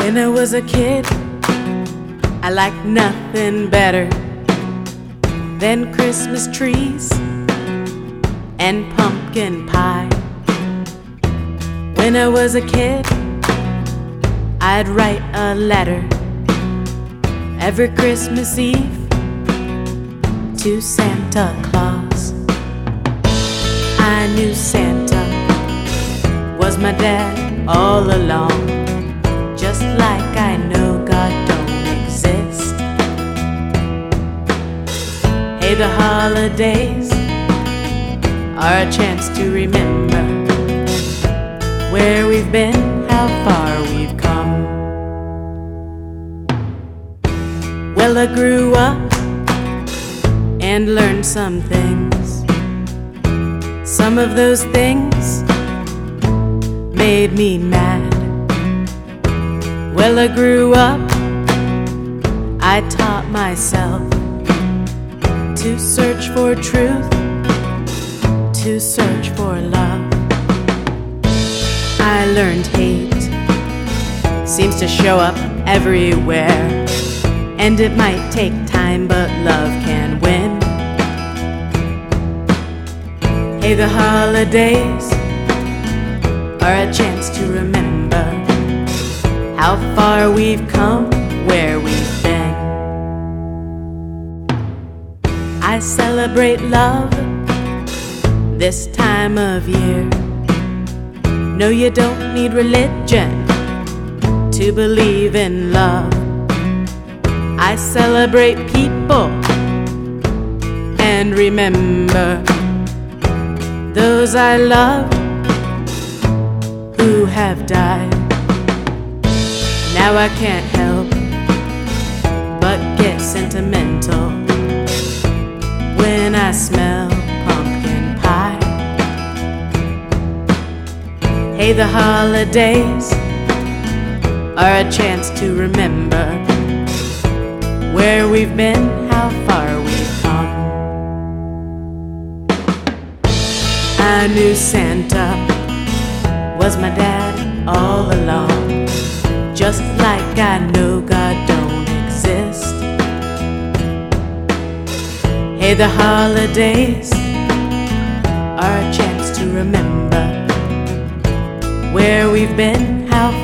When I was a kid, I liked nothing better than Christmas trees and pumpkin pie. When I was a kid, I'd write a letter every Christmas Eve to Santa Claus. I knew Santa was my dad all along, just like I know God don't exist. Hey, the holidays are a chance to remember where we've been, how far we've come. Well, I grew up and learned some things. Some of those things made me mad. Well, I grew up, I taught myself to search for truth, to search for love. I learned hate seems to show up everywhere, and it might take time, but love can win. Hey, the holidays are a chance to remember how far we've come, where we've been. I celebrate love this time of year. No, you don't need religion to believe in love. I celebrate people and remember those I love who have died. Now I can't help but get sentimental when I smell pumpkin pie. Hey, the holidays are a chance to remember where we've been, how far we've come. I knew Santa was my dad all along, just like I know God don't exist. Hey, the holidays are a chance to remember where we've been, how